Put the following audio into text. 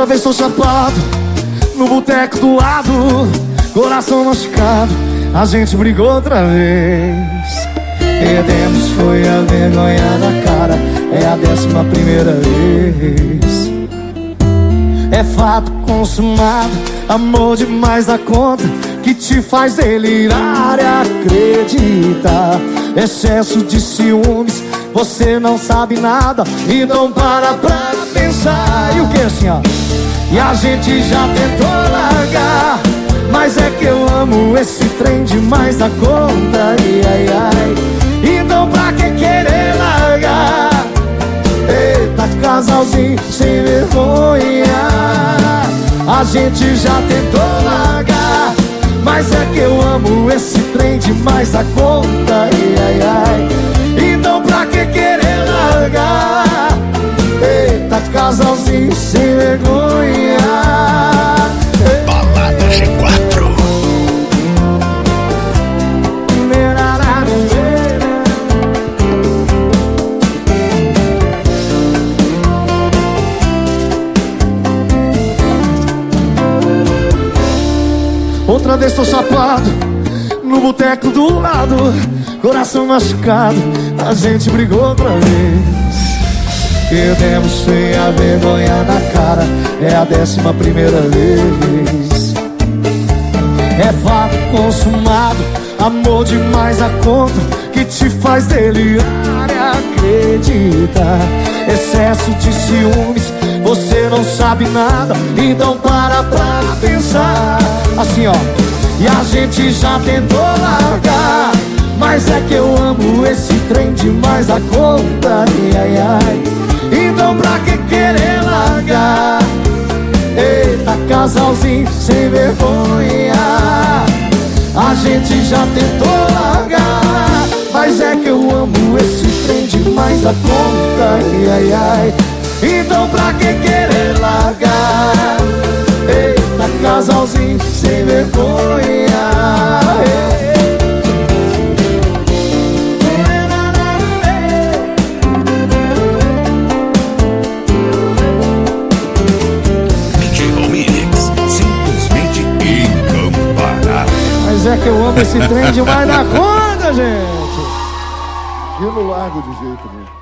Outra vez tô chapado no boteco do lado, coração machucado, a gente brigou outra vez. Perdemos, foi a vergonha na cara, é a 11ª vez. É fato consumado, amor demais da conta, que te faz delirar e acreditar. Excesso de ciúmes, você não sabe nada e não para pra pensar. E o que assim, ó? E a gente já tentou largar, mas é que eu amo esse trem demais da conta. Ai, ai. Então pra que querer largar? Eita, casalzinho sem vergonha. A gente já tentou largar, mas é que eu amo esse trem demais da conta. Ai, ai. Então pra que querer largar? Eita, casalzinho sem vergonha. Balada G4. Outra vez tô chapado no boteco do lado, coração machucado, a gente brigou outra vez. Perdemos, sem a vergonha na cara, é a 11ª vez. É fato consumado, amor demais da conta, que te faz delirar e acreditar. Excesso de ciúmes, você não sabe nada, então para pra pensar. Assim, ó. E a gente já tentou largar, mas é que eu amo esse trem demais da conta. Ai, ai. Então pra que querer largar? Eita, casalzinho sem vergonha. A gente já tentou largar, mas é que eu amo esse trem demais da conta. Ai, ai. Então pra que querer largar? Eita, casalzinho sem vergonha. Mas é que eu amo esse trem demais da conta, gente. E no largo de jeito mesmo.